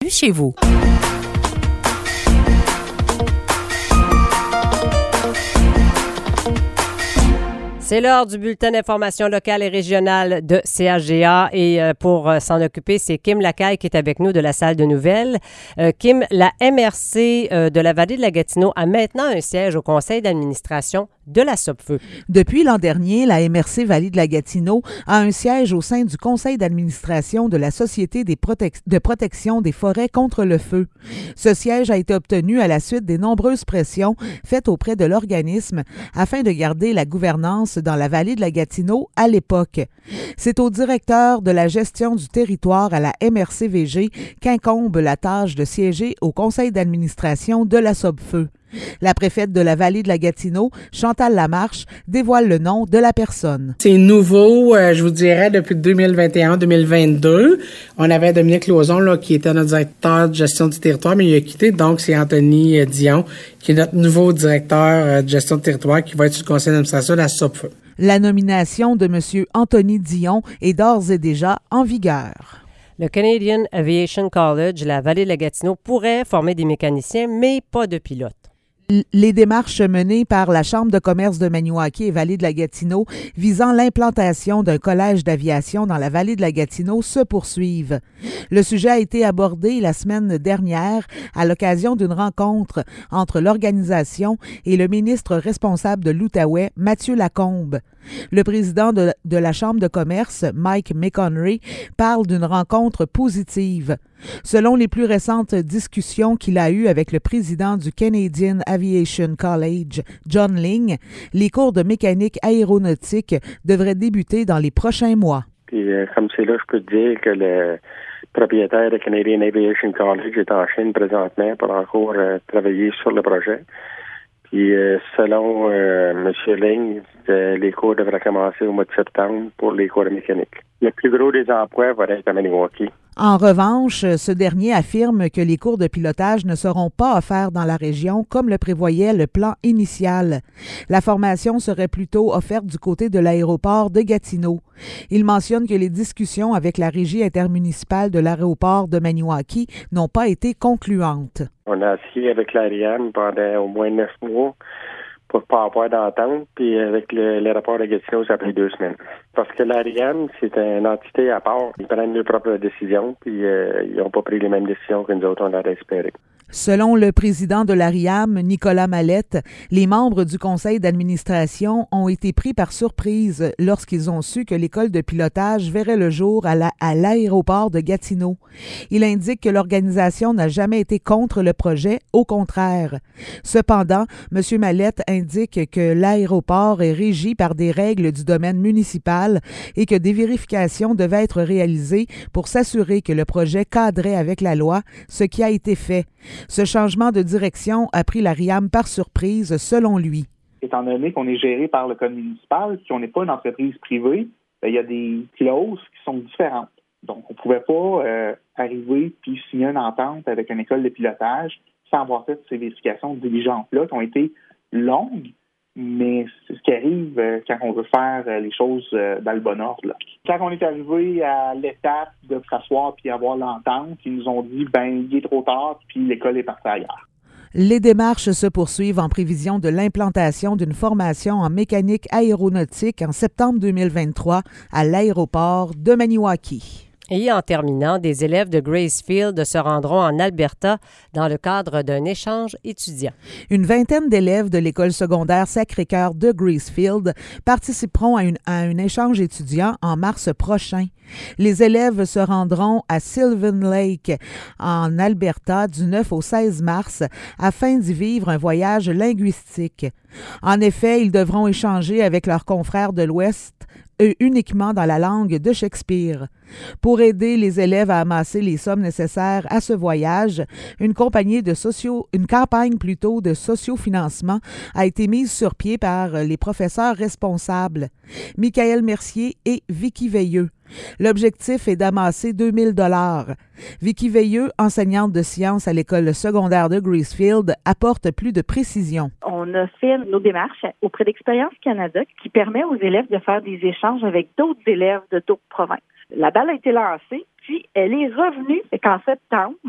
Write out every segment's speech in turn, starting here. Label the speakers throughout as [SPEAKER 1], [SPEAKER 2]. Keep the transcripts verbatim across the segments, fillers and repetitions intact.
[SPEAKER 1] bienvenue chez vous.
[SPEAKER 2] C'est l'heure du bulletin d'information locale et régionale de C H G A et euh, pour euh, s'en occuper, c'est Kim Lacaille qui est avec nous de la salle de nouvelles. Euh, Kim, la M R C euh, de la Vallée de la Gatineau a maintenant un siège au conseil d'administration de la Sopfeu.
[SPEAKER 3] Depuis l'an dernier, la M R C Vallée de la Gatineau a un siège au sein du conseil d'administration de la Société des protec- de protection des forêts contre le feu. Ce siège a été obtenu à la suite des nombreuses pressions faites auprès de l'organisme afin de garder la gouvernance dans la Vallée de la Gatineau à l'époque. C'est au directeur de la gestion du territoire à la M R C V G qu'incombe la tâche de siéger au conseil d'administration de la Sopfeu. La préfète de la Vallée de la Gatineau, Chantal Lamarche, dévoile le nom de la personne.
[SPEAKER 4] C'est nouveau, euh, je vous dirais, depuis deux mille vingt et un deux mille vingt-deux. On avait Dominique Lauzon, là, qui était notre directeur de gestion du territoire, mais il a quitté. Donc, c'est Anthony euh, Dion, qui est notre nouveau directeur euh, de gestion du territoire, qui va être sur le conseil d'administration de la Sopfeu.
[SPEAKER 3] La nomination de M. Anthony Dion est d'ores et déjà en vigueur.
[SPEAKER 2] Le Canadian Aviation College, la Vallée de la Gatineau, pourrait former des mécaniciens, mais pas de pilotes.
[SPEAKER 3] Les démarches menées par la Chambre de commerce de Maniwaki et Vallée de la Gatineau visant l'implantation d'un collège d'aviation dans la Vallée de la Gatineau se poursuivent. Le sujet a été abordé la semaine dernière à l'occasion d'une rencontre entre l'organisation et le ministre responsable de l'Outaouais, Mathieu Lacombe. Le président de, de la Chambre de commerce, Mike McConry, parle d'une rencontre positive. Selon les plus récentes discussions qu'il a eues avec le président du Canadian Aviation College, John Ling, les cours de mécanique aéronautique devraient débuter dans les prochains mois.
[SPEAKER 5] Puis, euh, comme c'est là, je peux te dire que le propriétaire de Canadian Aviation College est en Chine présentement pour encore euh, travailler sur le projet. Puis, euh, selon euh, M. Ling, euh, les cours devraient commencer au mois de septembre pour les cours de mécanique. Le plus gros des emplois va être à Maniwaki.
[SPEAKER 3] En revanche, ce dernier affirme que les cours de pilotage ne seront pas offerts dans la région comme le prévoyait le plan initial. La formation serait plutôt offerte du côté de l'aéroport de Gatineau. Il mentionne que les discussions avec la régie intermunicipale de l'aéroport de Maniwaki n'ont pas été concluantes.
[SPEAKER 5] On a assis avec l'Ariane pendant au moins neuf mois pour pas avoir d'entente, puis avec le, l'aéroport de Gatineau, ça a pris deux semaines. Parce que l'Ariane, c'est une entité à part. Ils prennent leurs propres décisions, puis euh, ils n'ont pas pris les mêmes décisions que nous autres, on aurait espéré.
[SPEAKER 3] Selon le président de l'A R I A M, Nicolas Mallette, les membres du conseil d'administration ont été pris par surprise lorsqu'ils ont su que l'école de pilotage verrait le jour à, la, à l'aéroport de Gatineau. Il indique que l'organisation n'a jamais été contre le projet, au contraire. Cependant, M. Mallette indique que l'aéroport est régi par des règles du domaine municipal et que des vérifications devaient être réalisées pour s'assurer que le projet cadrait avec la loi, ce qui a été fait. Ce changement de direction a pris la R I A M par surprise, selon lui.
[SPEAKER 6] Étant donné qu'on est géré par le code municipal, qu'on n'est pas une entreprise privée, bien, il y a des clauses qui sont différentes. Donc, on ne pouvait pas euh, arriver puis signer une entente avec une école de pilotage sans avoir fait ces vérifications diligentes-là qui ont été longues, mais c'est ce qui arrive euh, quand on veut faire euh, les choses euh, dans le bon ordre. Là. Quand on est arrivé à l'étape de s'asseoir puis avoir l'entente, ils nous ont dit ben il est trop tard puis l'école est partie ailleurs.
[SPEAKER 3] Les démarches se poursuivent en prévision de l'implantation d'une formation en mécanique aéronautique en septembre deux mille vingt-trois à l'aéroport de Maniwaki.
[SPEAKER 2] Et en terminant, des élèves de Gracefield se rendront en Alberta dans le cadre d'un échange étudiant.
[SPEAKER 3] Une vingtaine d'élèves de l'école secondaire Sacré-Cœur de Gracefield participeront à, une, à un échange étudiant en mars prochain. Les élèves se rendront à Sylvan Lake, en Alberta, du neuf au seize mars, afin d'y vivre un voyage linguistique. En effet, ils devront échanger avec leurs confrères de l'Ouest, eux uniquement dans la langue de Shakespeare. Pour aider les élèves à amasser les sommes nécessaires à ce voyage, une compagnie de socio, une campagne plutôt de sociofinancement a été mise sur pied par les professeurs responsables, Michael Mercier et Vicky Veilleux. L'objectif est d'amasser deux mille dollars. Vicky Veilleux, enseignante de sciences à l'école secondaire de Gracefield, apporte plus de précision.
[SPEAKER 7] On a fait nos démarches auprès d'Expérience Canada qui permet aux élèves de faire des échanges avec d'autres élèves de d'autres provinces. La balle a été lancée, puis elle est revenue qu'en septembre,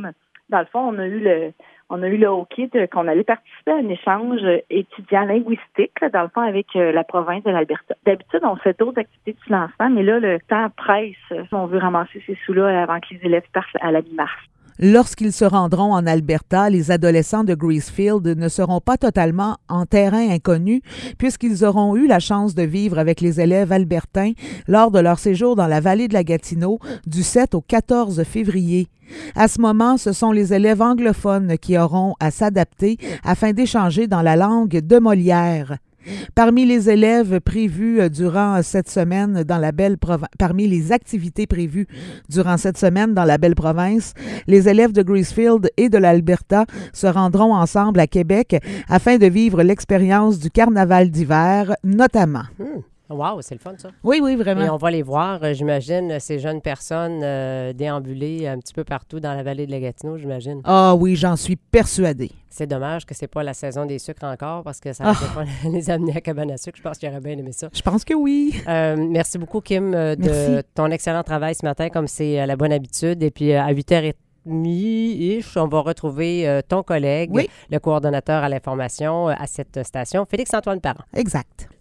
[SPEAKER 7] Dans le fond, on a eu le on a eu le hockey de, qu'on allait participer à un échange étudiant linguistique, là, dans le fond, avec euh, la province de l'Alberta. D'habitude, on fait d'autres activités du lancement, mais là, le temps presse. On veut ramasser ces sous-là avant que les élèves partent à la mi-mars.
[SPEAKER 3] Lorsqu'ils se rendront en Alberta, les adolescents de Gracefield ne seront pas totalement en terrain inconnu puisqu'ils auront eu la chance de vivre avec les élèves albertains lors de leur séjour dans la vallée de la Gatineau du sept au quatorze février. À ce moment, ce sont les élèves anglophones qui auront à s'adapter afin d'échanger dans la langue de Molière. Parmi les élèves prévus durant cette semaine dans la belle province, parmi les activités prévues durant cette semaine dans la belle province, les élèves de Gracefield et de l'Alberta se rendront ensemble à Québec afin de vivre l'expérience du carnaval d'hiver, notamment.
[SPEAKER 2] Mmh. Wow, c'est le fun, ça.
[SPEAKER 3] Oui, oui, vraiment.
[SPEAKER 2] Et on va les voir, euh, j'imagine, ces jeunes personnes euh, déambuler un petit peu partout dans la vallée de la Gatineau, j'imagine.
[SPEAKER 3] Ah oui, j'en suis persuadée.
[SPEAKER 2] C'est dommage que c'est pas la saison des sucres encore parce que ça ne oh. pas les amener à cabane à sucre. Je pense qu'il aurait bien aimé ça.
[SPEAKER 3] Je pense que oui.
[SPEAKER 2] Euh, merci beaucoup, Kim, euh, de merci. ton excellent travail ce matin, comme c'est euh, la bonne habitude. Et puis, euh, à huit heures trente, on va retrouver euh, ton collègue,
[SPEAKER 3] oui.
[SPEAKER 2] le coordonnateur à l'information euh, à cette station, Félix-Antoine Parent.
[SPEAKER 3] Exact.